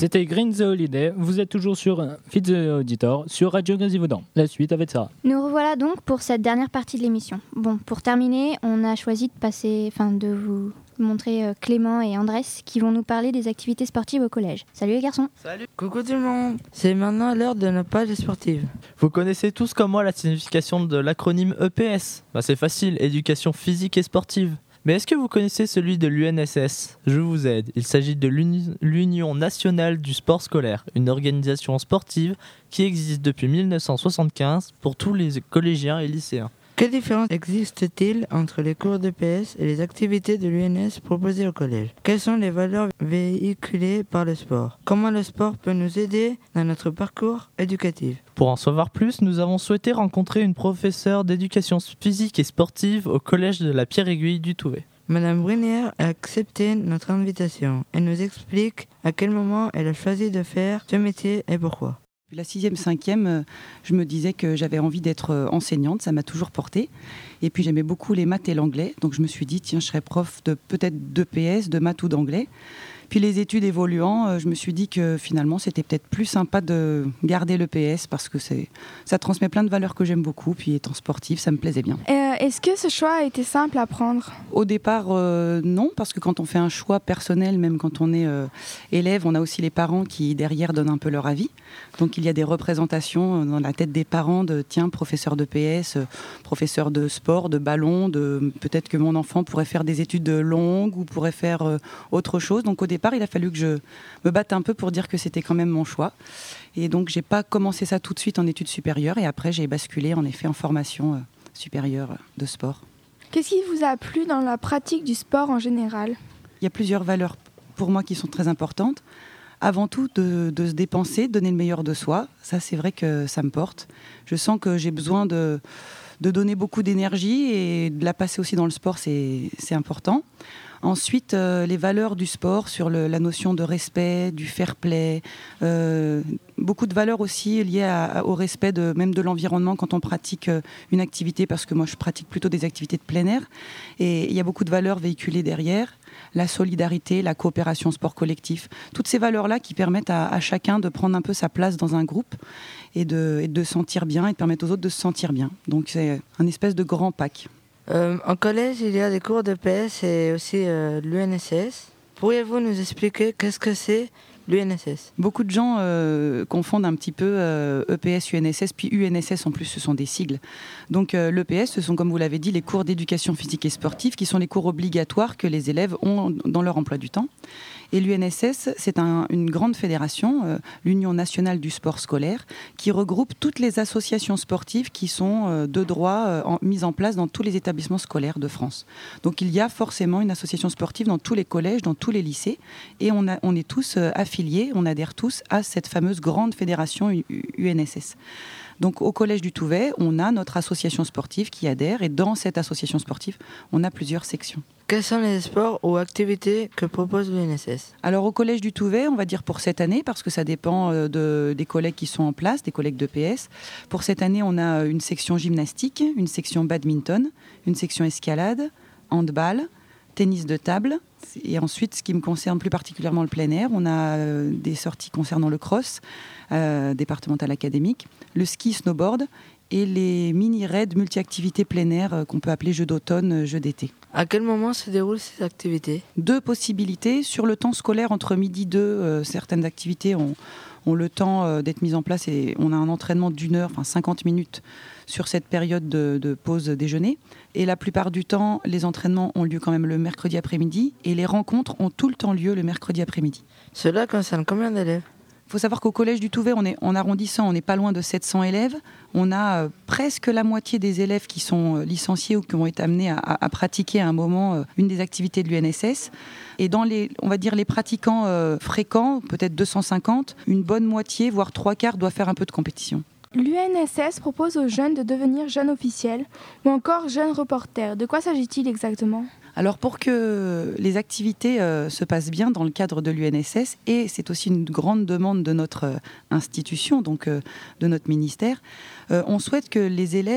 C'était Green the Holiday. Vous êtes toujours sur Feed the Auditor sur Radio Grésivaudan. La suite avec Sarah. Nous revoilà donc pour cette dernière partie de l'émission. Bon, pour terminer, on a choisi de passer, enfin de vous montrer euh, Clément et Andrés qui vont nous parler des activités sportives au collège. Salut les garçons. Salut. Coucou tout le monde. C'est maintenant l'heure de nos pages sportives. Vous connaissez tous comme moi la signification de l'acronyme E P S. Bah, c'est facile, éducation physique et sportive. Mais est-ce que vous connaissez celui de l'U N S S ? Je vous aide. Il s'agit de l'Uni- l'Union nationale du sport scolaire, une organisation sportive qui existe depuis mille neuf cent soixante-quinze pour tous les collégiens et lycéens. Quelle différence existe-t-il entre les cours d'E P S et les activités de l'U N S proposées au collège ? Quelles sont les valeurs véhiculées par le sport ? Comment le sport peut nous aider dans notre parcours éducatif ? Pour en savoir plus, nous avons souhaité rencontrer une professeure d'éducation physique et sportive au collège de la Pierre-Aiguille du Touvet. Madame Brunier a accepté notre invitation. Elle nous explique à quel moment elle a choisi de faire ce métier et pourquoi. La sixième, cinquième, je me disais que j'avais envie d'être enseignante, ça m'a toujours portée. Et puis j'aimais beaucoup les maths et l'anglais, donc je me suis dit, tiens, je serais prof de peut-être d'E P S, de maths ou d'anglais. Puis les études évoluant, je me suis dit que finalement, c'était peut-être plus sympa de garder l'E P S parce que c'est, ça transmet plein de valeurs que j'aime beaucoup. Puis étant sportive, ça me plaisait bien. Euh, est-ce que ce choix a été simple à prendre ? Au départ, euh, non, parce que quand on fait un choix personnel, même quand on est euh, élève, on a aussi les parents qui, derrière, donnent un peu leur avis. Donc il y a des représentations dans la tête des parents de, tiens, professeur d'E P S, euh, professeur de sport, de ballon, de, peut-être que mon enfant pourrait faire des études longues ou pourrait faire euh, autre chose. Donc au départ, il a fallu que je me batte un peu pour dire que c'était quand même mon choix. Et donc, j'ai pas commencé ça tout de suite en études supérieures. Et après, j'ai basculé en effet en formation euh, supérieure de sport. Qu'est-ce qui vous a plu dans la pratique du sport en général ? Il y a plusieurs valeurs pour moi qui sont très importantes. Avant tout, de, de se dépenser, de donner le meilleur de soi. Ça, c'est vrai que ça me porte. Je sens que j'ai besoin de, de donner beaucoup d'énergie et de la passer aussi dans le sport, c'est, c'est important. Ensuite, euh, les valeurs du sport sur le, la notion de respect, du fair play, euh, beaucoup de valeurs aussi liées à, à, au respect de, même de l'environnement quand on pratique euh, une activité, parce que moi je pratique plutôt des activités de plein air, et il y a beaucoup de valeurs véhiculées derrière, la solidarité, la coopération, sport collectif, toutes ces valeurs-là qui permettent à, à chacun de prendre un peu sa place dans un groupe et de, et de se sentir bien et de permettre aux autres de se sentir bien. Donc c'est un espèce de grand pack. Euh, en collège, il y a des cours d'E P S et aussi euh, l'U N S S. Pourriez-vous nous expliquer qu'est-ce que c'est l'U N S S ? Beaucoup de gens euh, confondent un petit peu euh, E P S, U N S S, puis U N S S en plus, ce sont des sigles. Donc euh, l'E P S, ce sont, comme vous l'avez dit, les cours d'éducation physique et sportive, qui sont les cours obligatoires que les élèves ont dans leur emploi du temps. Et l'U N S S, c'est un, une grande fédération, euh, l'Union nationale du sport scolaire, qui regroupe toutes les associations sportives qui sont euh, de droit euh, en, mises en place dans tous les établissements scolaires de France. Donc il y a forcément une association sportive dans tous les collèges, dans tous les lycées, et on, a, on est tous euh, affiliés, on adhère tous à cette fameuse grande fédération U N S S. Donc au Collège du Touvet, on a notre association sportive qui adhère, et dans cette association sportive, on a plusieurs sections. Quels sont les sports ou activités que propose l'U N S S ? Alors au Collège du Touvet, on va dire pour cette année, parce que ça dépend de, des collègues qui sont en place, des collègues d'E P S. Pour cette année, on a une section gymnastique, une section badminton, une section escalade, handball, tennis de table. Et ensuite, ce qui me concerne plus particulièrement le plein air, on a euh, des sorties concernant le cross, euh, départemental académique, le ski snowboard et les mini-raids multi-activités plein air euh, qu'on peut appeler jeux d'automne, jeux d'été. À quel moment se déroulent ces activités ? Deux possibilités. Sur le temps scolaire, entre midi et deux, euh, certaines activités ont, ont le temps euh, d'être mises en place et on a un entraînement d'une heure, enfin cinquante minutes sur cette période de, de pause déjeuner. Et la plupart du temps, les entraînements ont lieu quand même le mercredi après-midi et les rencontres ont tout le temps lieu le mercredi après-midi. Cela concerne combien d'élèves ? Il faut savoir qu'au Collège du Touvet, on est, en arrondissant, on n'est pas loin de sept cents élèves. On a euh, presque la moitié des élèves qui sont euh, licenciés ou qui ont été amenés à, à, à pratiquer à un moment euh, une des activités de l'U N S S. Et dans les, on va dire les pratiquants euh, fréquents, peut-être deux cent cinquante, une bonne moitié, voire trois quarts, doit faire un peu de compétition. L'U N S S propose aux jeunes de devenir jeunes officiels ou encore jeunes reporters. De quoi s'agit-il exactement ? Alors pour que les activités euh, se passent bien dans le cadre de l'U N S S, et c'est aussi une grande demande de notre euh, institution, donc euh, de notre ministère, euh, on souhaite que les élèves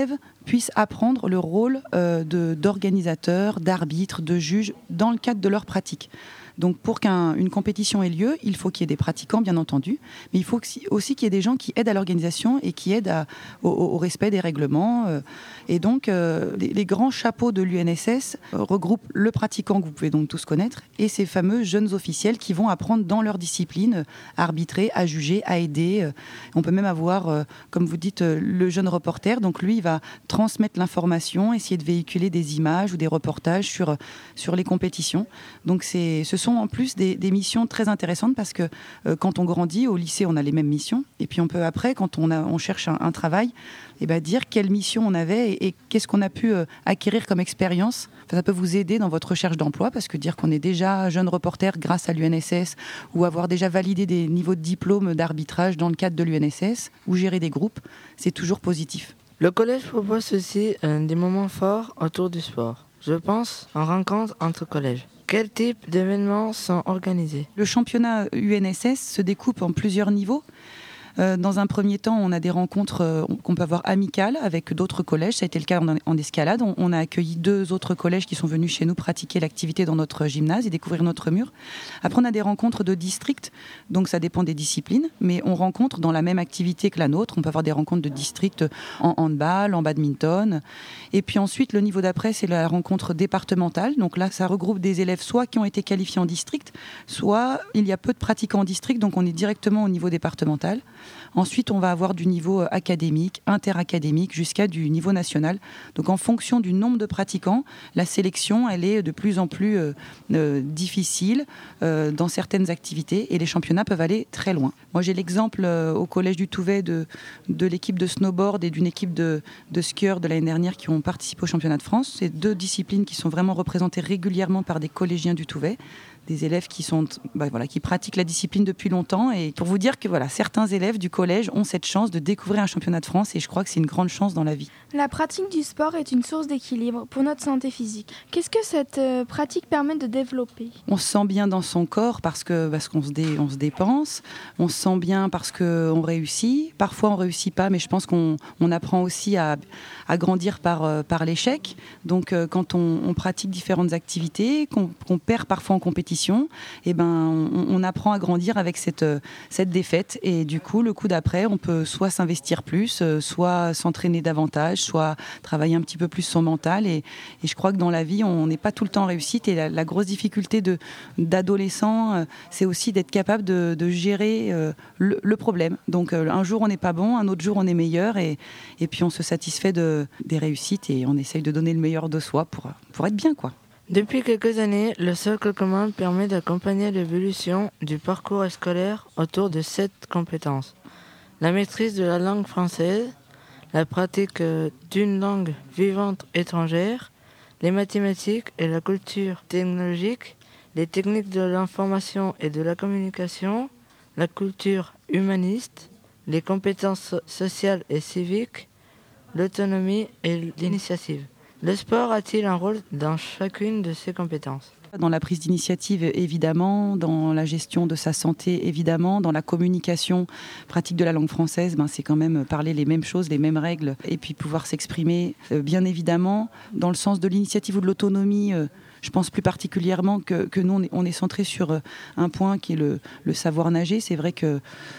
puissent apprendre le rôle euh, de, d'organisateur, d'arbitre, de juge dans le cadre de leur pratique. Donc pour qu'une compétition ait lieu, il faut qu'il y ait des pratiquants, bien entendu, mais il faut aussi qu'il y ait des gens qui aident à l'organisation et qui aident à, au, au respect des règlements. Et donc euh, les, les grands chapeaux de l'U N S S regroupent le pratiquant que vous pouvez donc tous connaître et ces fameux jeunes officiels qui vont apprendre dans leur discipline à arbitrer, à juger, à aider. On peut même avoir, comme vous dites, le jeune reporter. Donc lui, il va transmettre l'information, essayer de véhiculer des images ou des reportages sur, sur les compétitions. Donc c'est, ce sont en plus des, des missions très intéressantes parce que euh, quand on grandit, au lycée, on a les mêmes missions. Et puis on peut après, quand on, a, on cherche un, un travail, eh ben, dire quelle mission on avait et, et qu'est-ce qu'on a pu euh, acquérir comme expérience. Enfin, ça peut vous aider dans votre recherche d'emploi parce que dire qu'on est déjà jeune reporter grâce à l'U N S S ou avoir déjà validé des niveaux de diplôme d'arbitrage dans le cadre de l'U N S S ou gérer des groupes, c'est toujours positif. Le collège propose aussi euh, des moments forts autour du sport. Je pense en rencontre entre collèges. Quel type d'événements sont organisés ? Le championnat U N S S se découpe en plusieurs niveaux. Euh, dans un premier temps, on a des rencontres euh, qu'on peut avoir amicales avec d'autres collèges. Ça a été le cas en, en escalade. On, on a accueilli deux autres collèges qui sont venus chez nous pratiquer l'activité dans notre gymnase et découvrir notre mur. Après, on a des rencontres de district. Donc, ça dépend des disciplines. Mais on rencontre dans la même activité que la nôtre. On peut avoir des rencontres de district en handball, en badminton. Et puis ensuite, le niveau d'après, c'est la rencontre départementale. Donc là, ça regroupe des élèves soit qui ont été qualifiés en district, soit il y a peu de pratiquants en district. Donc, on est directement au niveau départemental. Ensuite, on va avoir du niveau académique, interacadémique, jusqu'à du niveau national. Donc, en fonction du nombre de pratiquants, la sélection, elle est de plus en plus euh, euh, difficile euh, dans certaines activités et les championnats peuvent aller très loin. Moi, j'ai l'exemple euh, au Collège du Touvet de, de l'équipe de snowboard et d'une équipe de, de skieurs de l'année dernière qui ont participé au championnat de France. C'est deux disciplines qui sont vraiment représentées régulièrement par des collégiens du Touvet. Des élèves qui, sont, bah voilà, qui pratiquent la discipline depuis longtemps. Et pour vous dire que voilà, certains élèves du collège ont cette chance de découvrir un championnat de France et je crois que c'est une grande chance dans la vie. La pratique du sport est une source d'équilibre pour notre santé physique. Qu'est-ce que cette euh, pratique permet de développer ? On se sent bien dans son corps parce, que, parce qu'on se, dé, on se dépense. On se sent bien parce qu'on réussit. Parfois, on ne réussit pas, mais je pense qu'on on apprend aussi à, à grandir par, euh, par l'échec. Donc, euh, quand on, on pratique différentes activités, qu'on, qu'on perd parfois en compétition, eh ben, on, on apprend à grandir avec cette, cette défaite et du coup le coup d'après on peut soit s'investir plus, soit s'entraîner davantage, soit travailler un petit peu plus son mental et, et je crois que dans la vie on n'est pas tout le temps en réussite et la, la grosse difficulté de, d'adolescent c'est aussi d'être capable de, de gérer le, le problème. Donc un jour on n'est pas bon, un autre jour on est meilleur et, et puis on se satisfait de, des réussites et on essaye de donner le meilleur de soi pour, pour être bien quoi. Depuis quelques années, le socle commun permet d'accompagner l'évolution du parcours scolaire autour de sept compétences. La maîtrise de la langue française, la pratique d'une langue vivante étrangère, les mathématiques et la culture technologique, les techniques de l'information et de la communication, la culture humaniste, les compétences sociales et civiques, l'autonomie et l'initiative. Le sport a-t-il un rôle dans chacune de ces compétences ? Dans la prise d'initiative, évidemment, dans la gestion de sa santé, évidemment, dans la communication pratique de la langue française, ben, c'est quand même parler les mêmes choses, les mêmes règles, et puis pouvoir s'exprimer, euh, bien évidemment, dans le sens de l'initiative ou de l'autonomie. Euh, Je pense plus particulièrement que, que nous, on est, on est centré sur un point qui est le, le savoir nager. C'est vrai qu'on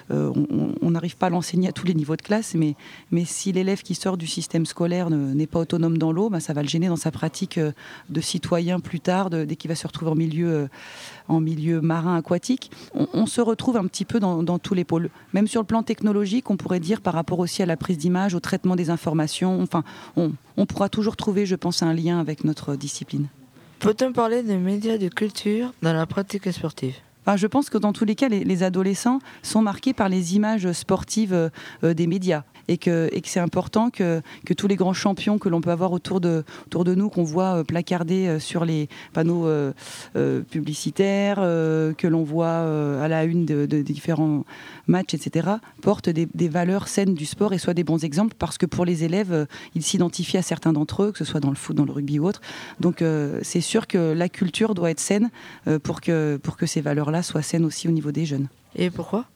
euh, n'arrive pas à l'enseigner à tous les niveaux de classe, mais, mais si l'élève qui sort du système scolaire ne, n'est pas autonome dans l'eau, ben ça va le gêner dans sa pratique de citoyen plus tard, de, dès qu'il va se retrouver en milieu, en milieu marin aquatique. On, on se retrouve un petit peu dans, dans tous les pôles. Même sur le plan technologique, on pourrait dire par rapport aussi à la prise d'image, au traitement des informations. Enfin, on, on pourra toujours trouver, je pense, un lien avec notre discipline. Peut-on parler des médias de culture dans la pratique sportive ? Enfin, je pense que dans tous les cas, les, les adolescents sont marqués par les images sportives euh, des médias. Et que, et que c'est important que, que tous les grands champions que l'on peut avoir autour de, autour de nous, qu'on voit placardés sur les panneaux euh, euh, publicitaires, euh, que l'on voit euh, à la une de, de différents matchs, et cetera, portent des, des valeurs saines du sport et soient des bons exemples parce que pour les élèves, euh, ils s'identifient à certains d'entre eux, que ce soit dans le foot, dans le rugby ou autre. Donc euh, c'est sûr que la culture doit être saine euh, pour que, pour que ces valeurs-là soient saines aussi au niveau des jeunes. Et pourquoi ?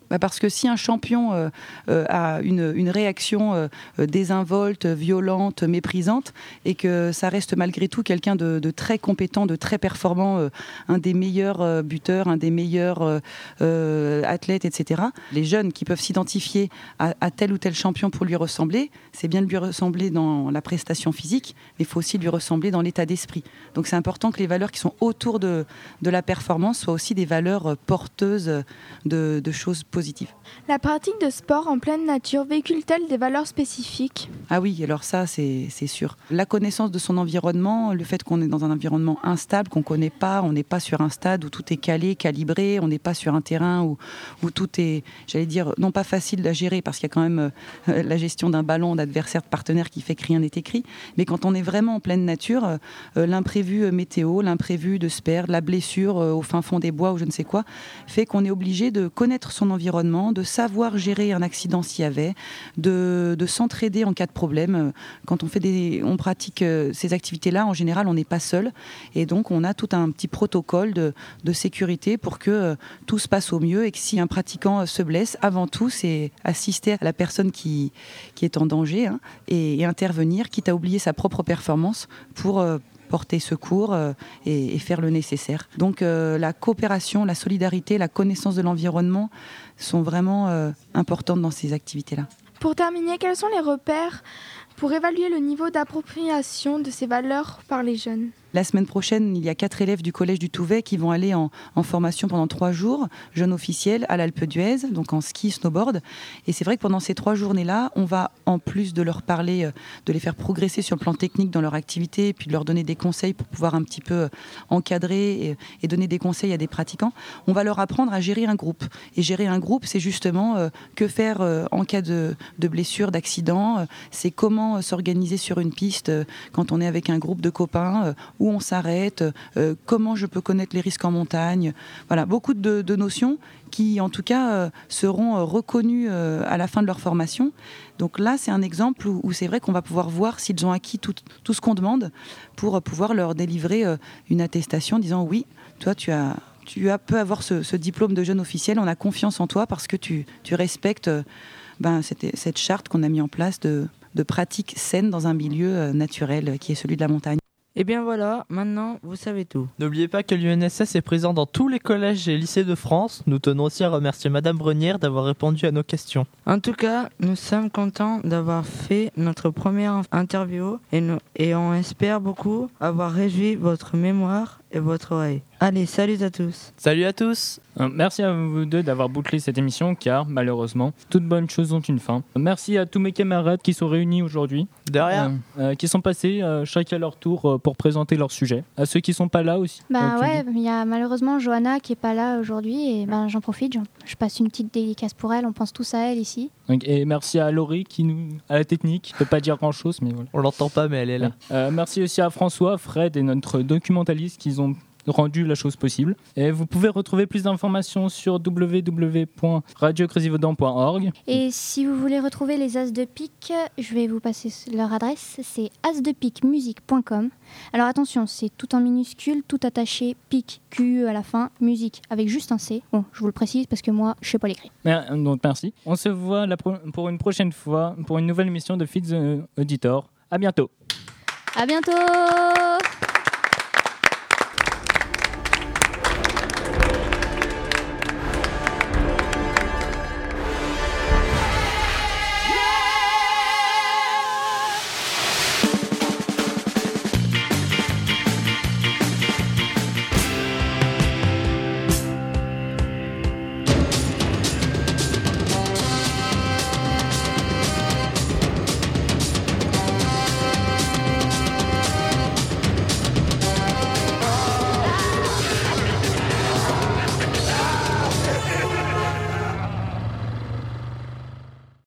Bah parce que si un champion euh, euh, a une, une réaction euh, désinvolte, violente, méprisante, et que ça reste malgré tout quelqu'un de, de très compétent, de très performant, euh, un des meilleurs euh, buteurs, un des meilleurs euh, euh, athlètes, et cetera. Les jeunes qui peuvent s'identifier à, à tel ou tel champion pour lui ressembler, c'est bien de lui ressembler dans la prestation physique, mais il faut aussi lui ressembler dans l'état d'esprit. Donc c'est important que les valeurs qui sont autour de, de la performance soient aussi des valeurs porteuses de, de choses positives. La pratique de sport en pleine nature véhicule-t-elle des valeurs spécifiques ? Ah oui, alors ça, c'est, c'est sûr. La connaissance de son environnement, le fait qu'on est dans un environnement instable, qu'on ne connaît pas, on n'est pas sur un stade où tout est calé, calibré, on n'est pas sur un terrain où, où tout est, j'allais dire, non pas facile à gérer, parce qu'il y a quand même euh, la gestion d'un ballon, d'adversaire, de partenaire qui fait que rien n'est écrit. Mais quand on est vraiment en pleine nature, euh, l'imprévu météo, l'imprévu de se perdre, la blessure euh, au fin fond des bois ou je ne sais quoi, fait qu'on est obligé de connaître son environnement, de savoir gérer un accident s'il y avait, de, de s'entraider en cas de problème. Quand on, fait des, on pratique euh, ces activités-là, en général, on n'est pas seul. Et donc, on a tout un petit protocole de, de sécurité pour que euh, tout se passe au mieux et que si un pratiquant euh, se blesse, avant tout, c'est assister à la personne qui, qui est en danger hein, et, et intervenir, quitte à oublier sa propre performance pour euh, porter secours euh, et, et faire le nécessaire. Donc euh, la coopération, la solidarité, la connaissance de l'environnement sont vraiment euh, importantes dans ces activités-là. Pour terminer, quels sont les repères pour évaluer le niveau d'appropriation de ces valeurs par les jeunes ? La semaine prochaine, il y a quatre élèves du collège du Touvet qui vont aller en, en formation pendant trois jours, jeunes officiels, à l'Alpe d'Huez, donc en ski, snowboard. Et c'est vrai que pendant ces trois journées-là, on va, en plus de leur parler, de les faire progresser sur le plan technique dans leur activité, puis de leur donner des conseils pour pouvoir un petit peu encadrer et, et donner des conseils à des pratiquants, on va leur apprendre à gérer un groupe. Et gérer un groupe, c'est justement euh, que faire euh, en cas de, de blessure, d'accident, euh, c'est comment euh, s'organiser sur une piste euh, quand on est avec un groupe de copains, euh, où on s'arrête, euh, comment je peux connaître les risques en montagne. Voilà, beaucoup de, de notions qui, en tout cas, euh, seront euh, reconnues euh, à la fin de leur formation. Donc là, c'est un exemple où, où c'est vrai qu'on va pouvoir voir s'ils ont acquis tout, tout ce qu'on demande pour euh, pouvoir leur délivrer euh, une attestation disant « Oui, toi, tu as... tu as, peux avoir ce, ce diplôme de jeune officiel, on a confiance en toi parce que tu, tu respectes euh, ben, cette, cette charte qu'on a mis en place de, de pratique saine dans un milieu euh, naturel euh, qui est celui de la montagne. » Et bien voilà, maintenant vous savez tout. N'oubliez pas que l'U N S S est présent dans tous les collèges et lycées de France. Nous tenons aussi à remercier Madame Brenière d'avoir répondu à nos questions. En tout cas, nous sommes contents d'avoir fait notre première interview et, nous, et on espère beaucoup avoir réjoui votre mémoire et votre oreille. Allez, salut à tous. Salut à tous. Euh, merci à vous deux d'avoir bouclé cette émission car malheureusement, toutes bonnes choses ont une fin. Merci à tous mes camarades qui sont réunis aujourd'hui. De rien. Euh, euh, qui sont passés euh, chacun à leur tour euh, pour présenter leur sujet. À ceux qui sont pas là aussi. Bah euh, ouais, il y a malheureusement Johanna qui est pas là aujourd'hui et ben j'en profite, j'en, je passe une petite dédicace pour elle, on pense tous à elle ici. Donc, et merci à Laurie qui nous à la technique. Je peux pas dire grand chose mais voilà. On l'entend pas mais elle est là. Euh, merci aussi à François, Fred et notre documentaliste qui ont rendu la chose possible. Et vous pouvez retrouver plus d'informations sur w w w point radio crazyvaudan point org. Et si vous voulez retrouver les As de Pique, je vais vous passer leur adresse, c'est as de pique musique point com. Alors attention, c'est tout en minuscule, tout attaché, pique, Q à la fin, musique avec juste un C. Bon, je vous le précise parce que moi, je sais pas l'écrire. Donc merci. On se voit la pro- pour une prochaine fois pour une nouvelle émission de Feed the Auditor. À bientôt. À bientôt.